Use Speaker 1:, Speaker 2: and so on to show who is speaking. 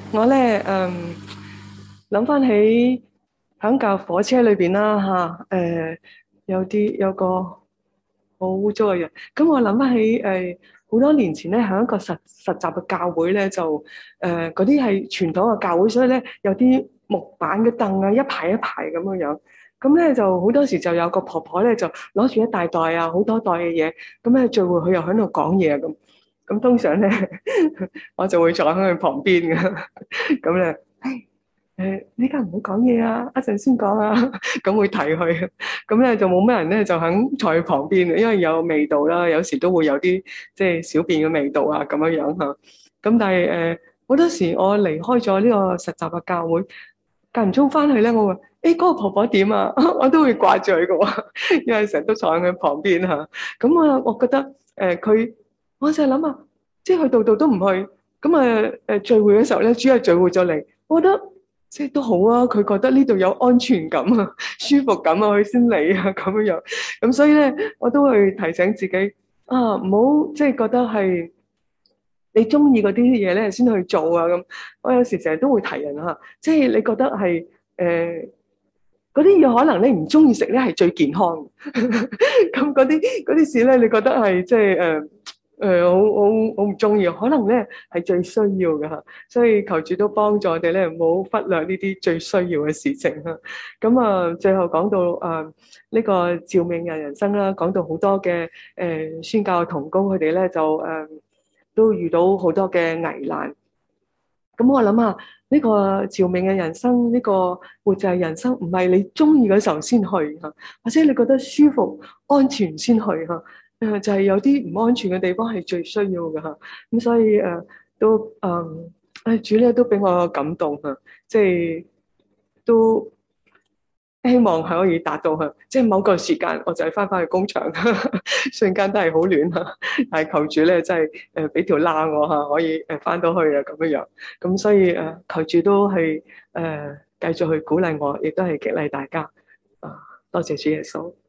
Speaker 1: 我咧，諗翻起響架火車裏邊啦，有個好污糟嘅人。咁我諗翻起好多年前咧，響一個實習嘅教會咧，就嗰啲係傳統嘅教會，所以咧有啲木板嘅凳啊，一排一排咁樣樣。咁咧就好多時就有個婆婆咧，就攞住一大袋啊，好多袋嘅嘢。咁咧聚會佢又喺度講嘢啊咁。咁通常咧，我就會坐喺佢旁邊嘅。咁咧，呢家唔好講嘢啊，一陣先講啊。咁會提佢。咁咧就冇咩人咧就肯坐喺旁邊嘅，因為有味道啦，有時都會有啲即係小便嘅味道啊，咁樣樣嚇。咁但係好多時我離開咗呢個實習嘅教會，間唔中翻去咧，我話嗰個婆婆點啊？我都會掛住佢嘅喎，因為成日都坐喺佢旁邊嚇。咁我覺得佢，我就係諗啊，即係佢度度都唔去。咁聚會嘅時候咧，主日聚會就嚟，我覺得即係都好啊。佢覺得呢度有安全感啊、舒服感啊，佢先嚟啊咁樣樣。咁所以咧，我都會提醒自己啊，唔好即係覺得係你中意嗰啲嘢咧先去做啊咁。我有時成日都會提人嚇，即係你覺得係嗰啲嘢可能你唔中意食咧係最健康嘅。咁嗰啲事咧，你覺得係即係好唔中意，可能咧係最需要嘅嚇。所以求主都幫助我哋咧，唔好忽略呢啲最需要嘅事情嚇。咁啊，最後講到呢個召命嘅人生啦，講到好多嘅宣教嘅同工，佢哋咧就都遇到好多嘅危難。咁我諗下呢個召命嘅人生，呢個活就係人生，唔係你中意嗰時候先去嚇，或者你覺得舒服、安全先去嚇。就係有啲唔安全嘅地方係最需要嘅嚇。咁所以都主咧都俾我感動嚇，即係都希望係可以達到嚇，即係某個時間我就係翻去工場，瞬間都係好亂嚇，但係求主咧真係俾條罅我嚇，可以翻到去啊咁樣樣。咁所以求主都係繼續去鼓勵我，亦都係激勵大家啊！多謝主耶穌。